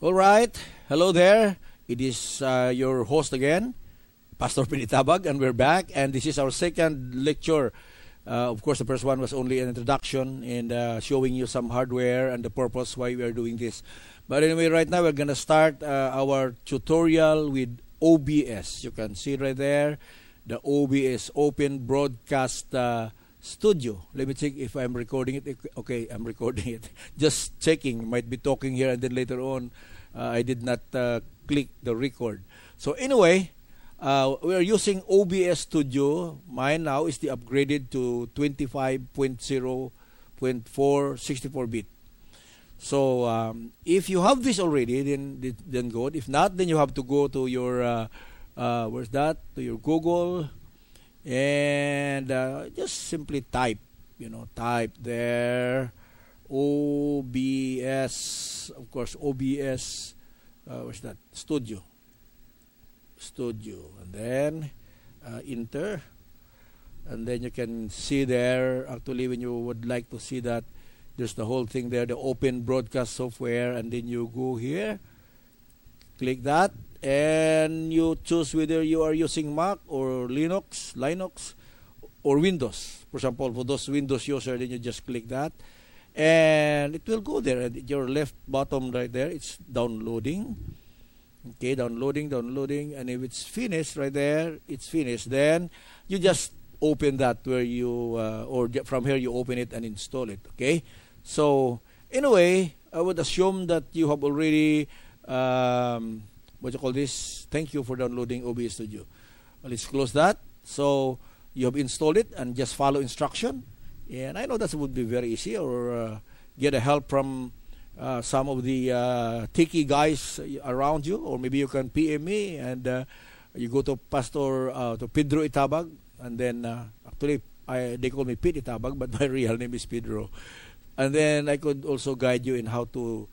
All right. Hello there. It is your host again, Pastor Pinitabag, and we're back. And this is our second lecture. Of course, the first one was only an introduction and showing you some hardware and the purpose why we are doing this. But anyway, right now we're going to start our tutorial with OBS. You can see right there, the OBS, Open Broadcast Studio. Let me check if I'm recording it. Okay, I'm recording it. Just checking. Might be talking here and then later on, I did not click the record. So anyway, we are using OBS Studio. Mine now is the upgraded to 25.0.4 64-bit. So if you have this already, then good. If not, then you have to go to your where's that? To your Google, and just simply type. Type there OBS. Of course, OBS. Where's that? Studio, and then enter, and then you can see there. Actually, when you would like to see that, there's the whole thing there, the Open Broadcast Software, and then you go here, click that, and you choose whether you are using Mac or Linux, or Windows. For example, for those Windows users, then you just click that, and it will go there. At your left bottom right there, it's downloading. Okay, downloading, and if it's finished right there, it's finished. Then you just open that where you, or from here you open it and install it. Okay, so anyway, I would assume that you have already, what you call this? Thank you for downloading OBS Studio. Let's close that. So you have installed it and just follow instruction. And I know that would be very easy, or get a help from some of the techie guys around you, or maybe you can PM me and you go to Pastor to Pedro Itabag, and then actually they call me Pete Itabag, but my real name is Pedro. And then I could also guide you in how to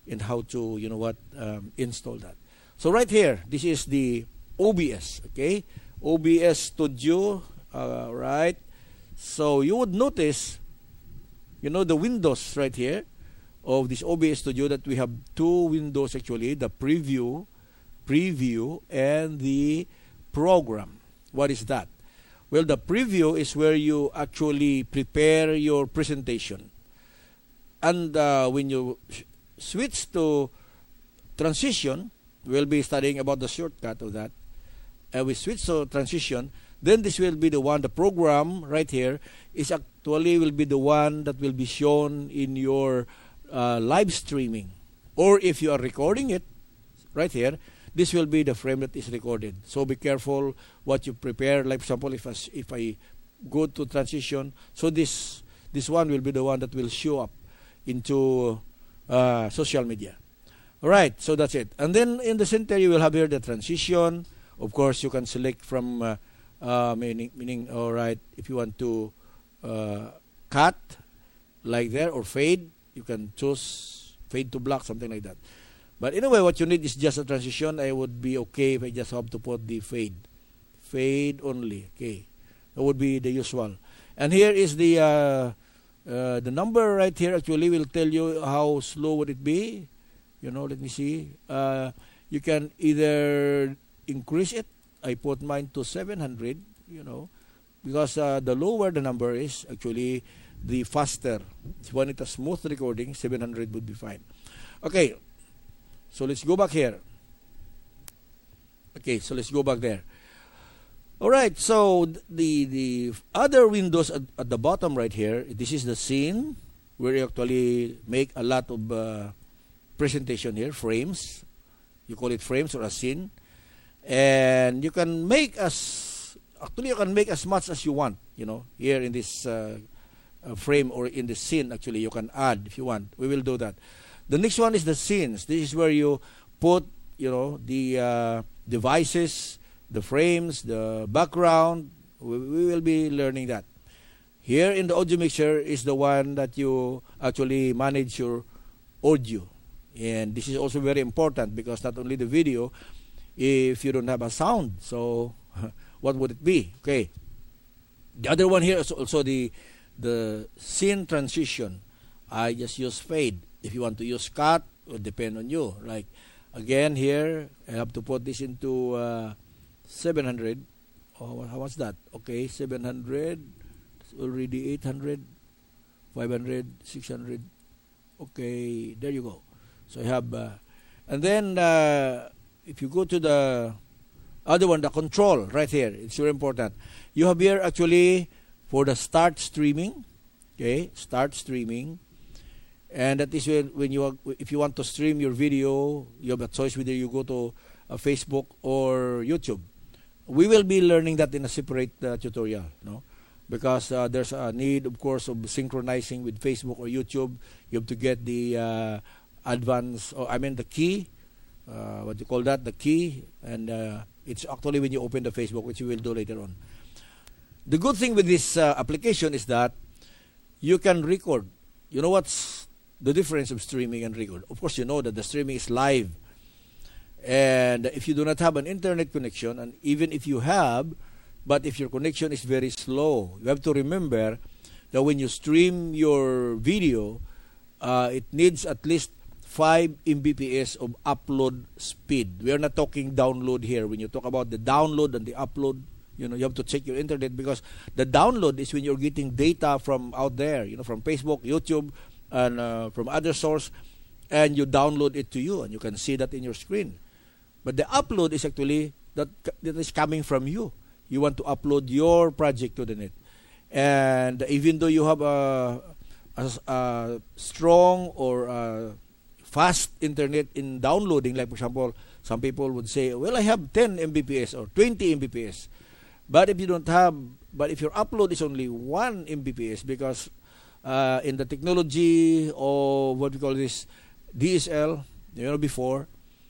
install that. So right here, this is the OBS, okay? OBS Studio, right? So you would notice, the windows right here of this OBS Studio, that we have two windows actually, the preview, and the program. What is that? Well, the preview is where you actually prepare your presentation. And when you switch to transition, we'll be studying about the shortcut of that. And we switch to transition, then this will be the one, the program right here is actually will be the one that will be shown in your live streaming. Or if you are recording it right here, this will be the frame that is recorded. So be careful what you prepare. Like for example, if I go to transition, so this one will be the one that will show up into social media. All right, so that's it. And then in the center, you will have here the transition. Of course, you can select from meaning. All right, if you want to cut like there or fade, you can choose fade to black, something like that. But anyway, what you need is just a transition. I would be okay if I just have to put the fade only. Okay, that would be the usual. And here is the number right here. Actually, will tell you how slow would it be. Let me see. You can either increase it. I put mine to 700. Because the lower the number is, actually, the faster. When it's a smooth recording, 700 would be fine. Okay. So let's go back here. Okay, so let's go back there. All right, so the other windows at the bottom right here, this is the scene where you actually make a lot of presentation here, frames. You call it frames or a scene. And you can make as much as you want, here in this frame or in the scene. Actually, you can add if you want. We will do that. The next one is the scenes. This is where you put, the devices, the frames, the background. We will be learning that. Here in the audio mixer is the one that you actually manage your audio. And this is also very important because not only the video, if you don't have a sound, so what would it be? Okay. The other one here is also the scene transition. I just use fade. If you want to use cut, would depend on you. Like, again, here, I have to put this into 700. Oh, how much that? Okay, 700. It's already 800, 500, 600. Okay, there you go. So I have, and then if you go to the other one, the control, right here, it's very important. You have here actually for the start streaming. Okay, start streaming. And that is when you are, if you want to stream your video, you have a choice whether you go to Facebook or YouTube. We will be learning that in a separate tutorial, no? Because there's a need, of course, of synchronizing with Facebook or YouTube. You have to get the advanced, or I mean the key, what you call that, the key, and it's actually when you open the Facebook, which we will do later on. The good thing with this application is that you can record. You know what's the difference of streaming and record? Of course, you know that the streaming is live. And if you do not have an internet connection, and even if you have, but if your connection is very slow, you have to remember that when you stream your video, it needs at least 5 Mbps of upload speed. We are not talking download here. When you talk about the download and the upload, you know, you have to check your internet, because the download is when you're getting data from out there, you know, from Facebook, YouTube, and from other source, and you download it to you, and you can see that in your screen. But the upload is actually that is coming from you. You want to upload your project to the net. And even though you have a strong or fast internet in downloading, like for example, some people would say, well, I have 10 Mbps or 20 Mbps. But if you don't have, but if your upload is only 1 Mbps, because in the technology of what we call this DSL, you know, before,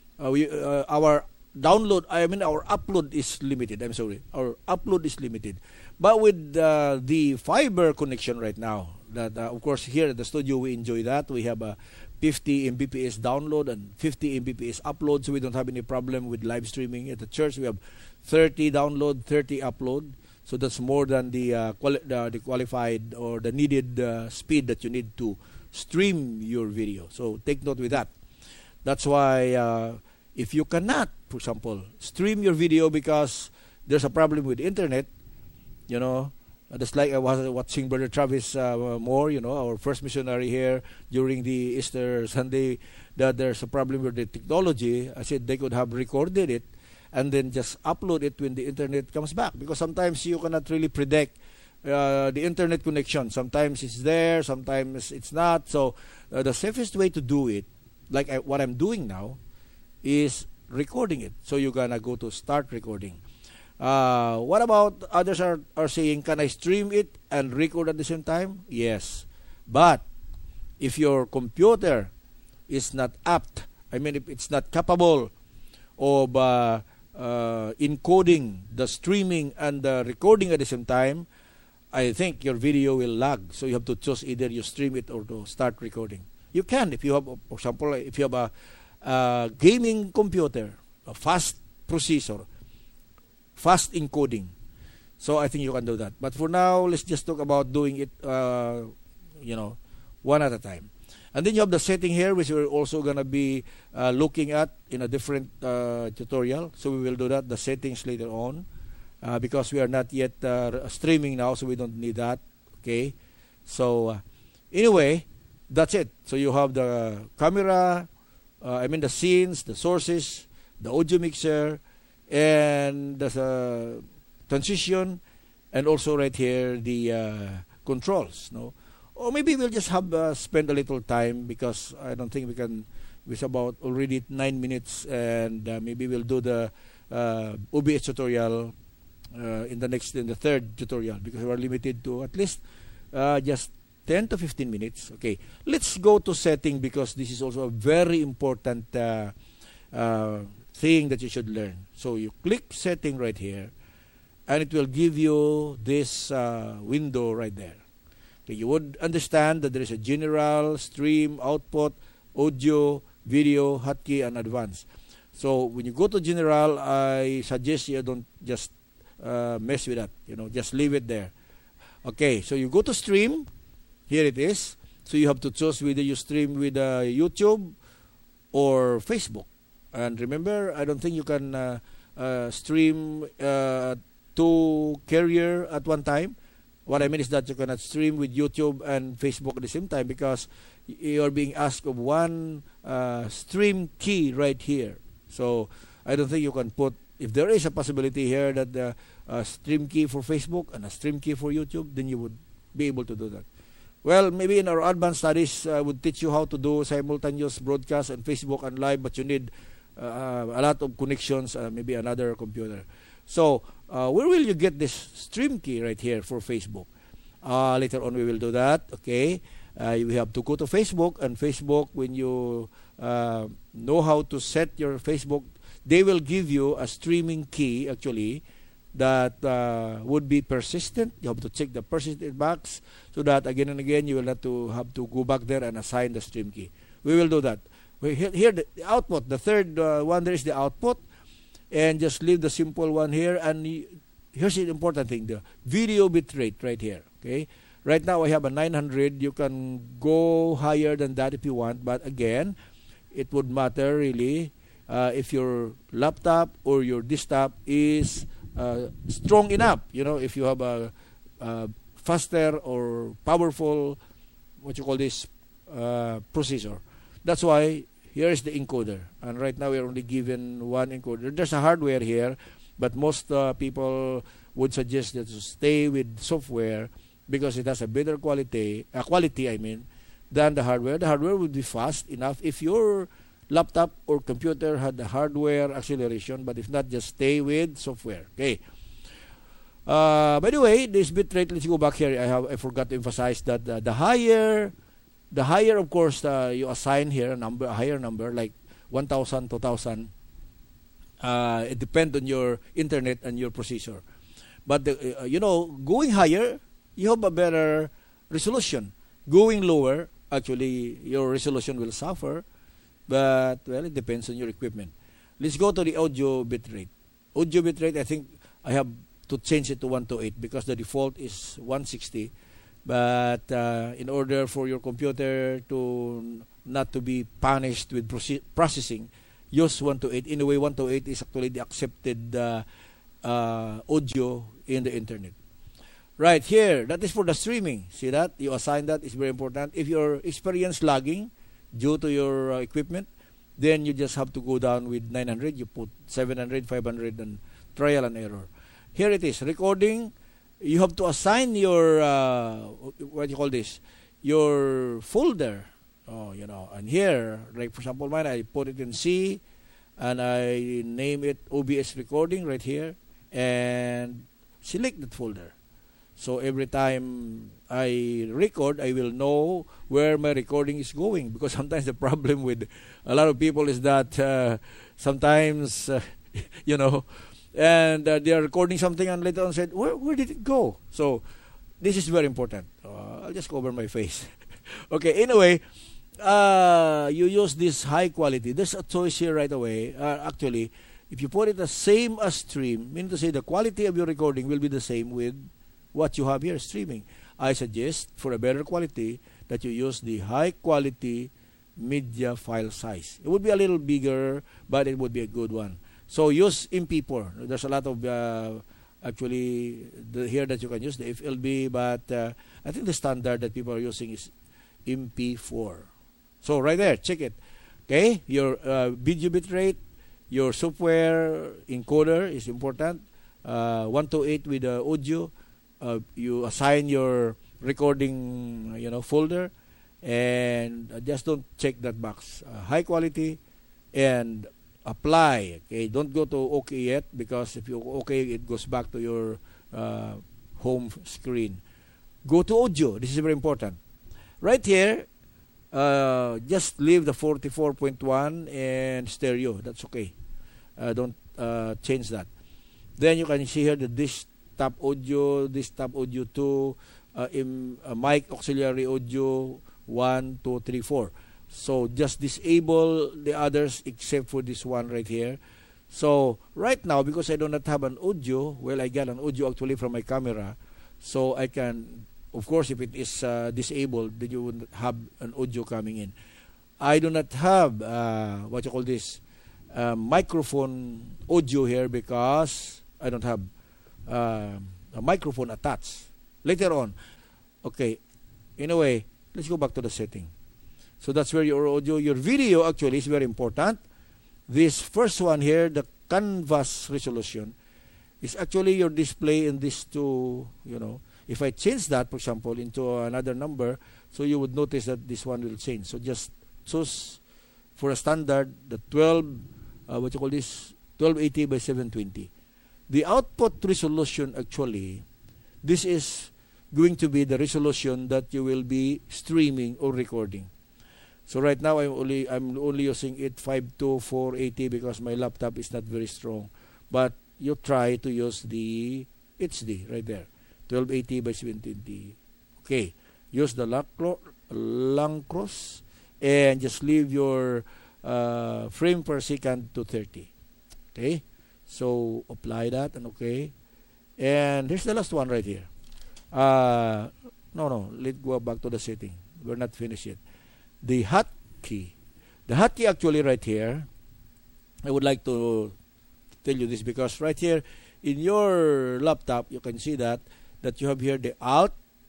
our download, I mean our upload is limited. I'm sorry, our upload is limited. But with the fiber connection right now, that of course here at the studio we enjoy that. We have a 50 Mbps download and 50 Mbps upload, so we don't have any problem with live streaming. At the church we have 30 download, 30 upload. So that's more than the qualified or the needed speed that you need to stream your video. So take note with that. That's why if you cannot, for example, stream your video because there's a problem with internet, you know, just like I was watching Brother Travis Moore, you know, our first missionary here during the Easter Sunday, that there's a problem with the technology. I said they could have recorded it and then just upload it when the internet comes back, because sometimes you cannot really predict the internet connection. Sometimes it's there, sometimes it's not. So the safest way to do it, like what I'm doing now, is recording it. So you're gonna go to start recording. What about others are saying, can I stream it and record at the same time? Yes. But if your computer is not apt, I mean if it's not capable of encoding the streaming and the recording at the same time, I think your video will lag. So you have to choose either you stream it or to start recording. You can, if you have, for example, if you have a gaming computer, a fast processor, fast encoding. So I think you can do that. But for now, let's just talk about doing it, you know, one at a time. And then you have the setting here, which we're also going to be looking at in a different tutorial. So we will do that, the settings later on, because we are not yet streaming now, so we don't need that. Okay. So anyway, that's it. So you have the camera, I mean the scenes, the sources, the audio mixer, and the transition, and also right here the controls. No, or maybe we'll just have spend a little time, because I don't think we can. It's about already 9 minutes, and maybe we'll do the OBS tutorial in the third tutorial, because we are limited to at least just 10 to 15 minutes. Okay, let's go to setting, because this is also a very important thing that you should learn. So you click setting right here, and it will give you this window right there. Okay, you would understand that there is a general, stream, output, audio, video, hotkey, and advanced. So when you go to general, I suggest you don't just mess with that. You know, just leave it there. Okay, so you go to stream. Here it is. So you have to choose whether you stream with YouTube or Facebook. And remember, I don't think you can stream two carrier at one time. What I mean is that you cannot stream with YouTube and Facebook at the same time, because you are being asked of one stream key right here. So I don't think you can put, if there is a possibility here that the stream key for Facebook and a stream key for YouTube, then you would be able to do that. Well, maybe in our advanced studies, I would teach you how to do simultaneous broadcast on Facebook and live, but you need a lot of connections, maybe another computer. So, where will you get this stream key right here for Facebook? Later on, we will do that. Okay, we have to go to Facebook, and Facebook, when you know how to set your Facebook, they will give you a streaming key, actually, that would be persistent. You have to check the persistent box, so that again and again you will not have to go back there and assign the stream key. We will do that. Here the output, the third one, there is the output, and just leave the simple one here. And here's the important thing, the video bitrate right here. Okay, right now I have a 900. You can go higher than that if you want, but again, it would matter really if your laptop or your desktop is strong enough. You know, if you have a faster or powerful, what you call this, processor. That's why here is the encoder, and right now we are only given one encoder. There's a hardware here, but most people would suggest that to stay with software, because it has a better quality, than the hardware. The hardware would be fast enough if your laptop or computer had the hardware acceleration, but if not, just stay with software. Okay. By the way, this bitrate, let's go back here. I forgot to emphasize that the higher, of course, you assign here a higher number, like 1,000, 2,000. It depends on your internet and your processor. But going higher, you have a better resolution. Going lower, actually, your resolution will suffer. But, well, it depends on your equipment. Let's go to the audio bitrate. Audio bitrate, I think I have to change it to 128 because the default is 160. But in order for your computer to not to be punished with processing, use 128. In a way, 128 is actually the accepted audio in the internet. Right here, that is for the streaming. See that? You assign that. It's very important. If you're experience lagging due to your equipment, then you just have to go down with 900. You put 700, 500, and trial and error. Here it is. Recording. You have to assign your, what you call this, your folder. And here, like for example mine, I put it in C, and I name it OBS recording right here, and select that folder. So every time I record, I will know where my recording is going, because sometimes the problem with a lot of people is that sometimes, and they are recording something and later on said, where did it go? So this is very important. I'll just cover my face. Okay, anyway, you use this high quality. There's a choice here right away. Actually, if you put it the same as stream, meaning to say the quality of your recording will be the same with what you have here streaming. I suggest for a better quality that you use the high quality media file size. It would be a little bigger, but it would be a good one. So use MP4. There's a lot of here that you can use the FLB, but I think the standard that people are using is MP4. So right there, check it. Okay, your video bitrate, your software encoder is important. 128 with the audio. You assign your recording, folder, and just don't check that box. High quality and apply. Okay, don't go to OK yet, because if you OK, it goes back to your home screen. Go to audio. This is very important. Right here, just leave the 44.1 and stereo. That's okay. Don't change that. Then you can see here the desktop audio 2, mic auxiliary audio 1, 2, 3, 4. So just disable the others except for this one right here. So right now, because I do not have an audio, well, I got an audio actually from my camera. So I can, of course, if it is disabled, then you would have an audio coming in. I do not have what you call this microphone audio here because I don't have a microphone attached. Later on, okay. Anyway, let's go back to the setting. So that's where your audio, your video actually is very important. This first one here, the canvas resolution, is actually your display in these two, you know. If I change that, for example, into another number, so you would notice that this one will change. So just choose for a standard the 1280 by 720. The output resolution actually, this is going to be the resolution that you will be streaming or recording. So right now I'm only using it 52480 because my laptop is not very strong. But you try to use the HD right there, 1280 by 720. Okay, use the Langcross and just leave your frame per second to 30. Okay, so apply that and okay. And here's the last one right here. No, let's go back to the setting. We're not finished yet. The hotkey. The hotkey actually right here, I would like to tell you this because right here in your laptop, you can see that you have here the Alt,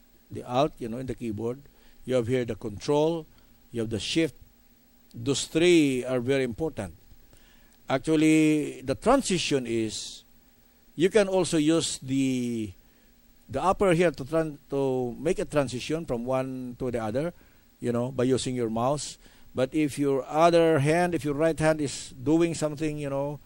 you know, in the keyboard. You have here the Control, you have the Shift. Those three are very important. Actually, the transition is, you can also use the upper here to make a transition from one to the other, you know, by using your mouse. But if your right hand is doing something, you know,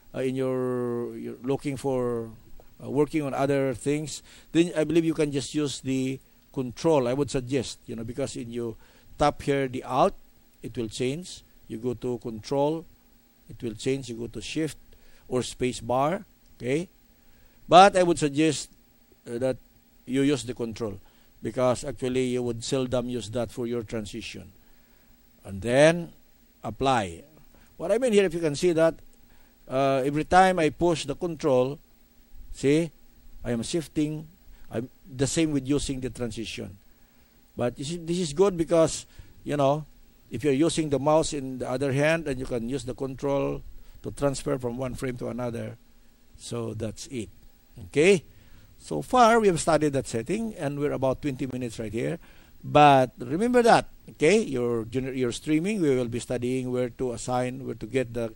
you're looking for working on other things, then I believe you can just use the Control. I would suggest, you know, because if you tap here the Alt, it will change. You go to Control, it will change. You go to Shift or Space Bar. Okay, but I would suggest that you use the Control because actually you would seldom use that for your transition. And then apply. What I mean here, if you can see that every time I push the Control, see, I am shifting. I'm the same with using the transition. But you see, this is good because, you know, if you're using the mouse in the other hand, and you can use the Control to transfer from one frame to another. So that's it. Okay. So far, we have studied that setting, and we're about 20 minutes right here. But remember that, okay, your streaming, we will be studying where to get the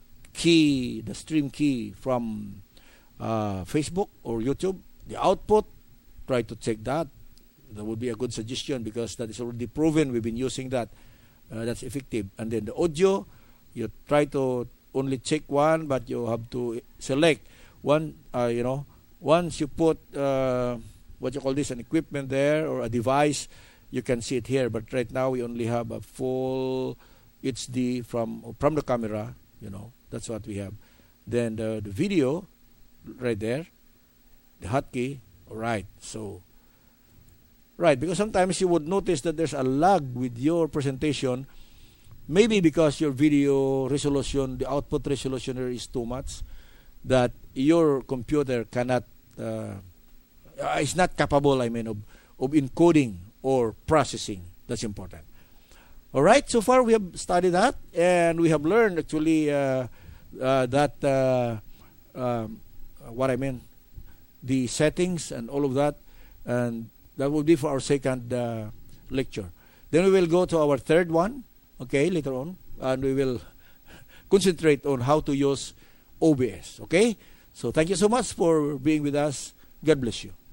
key, the stream key from Facebook or YouTube. The output, try to check that. That would be a good suggestion because that is already proven. We've been using that. That's effective. And then the audio, you try to only check one, but you have to select one, you know, once you put what you call this, an equipment there or a device, you can see it here. But right now we only have a full HD from the camera, you know, that's what we have. Then the video right there, the hotkey, all right. So right, because sometimes you would notice that there's a lag with your presentation, maybe because your video resolution, the output resolution is too much, that your computer cannot, is not capable, I mean, of encoding or processing. That's important. All right, so far we have studied that, and we have learned actually that, what I mean, the settings and all of that, and that will be for our second lecture. Then we will go to our third one, okay, later on, and we will concentrate on how to use OBS, okay? So thank you so much for being with us. God bless you.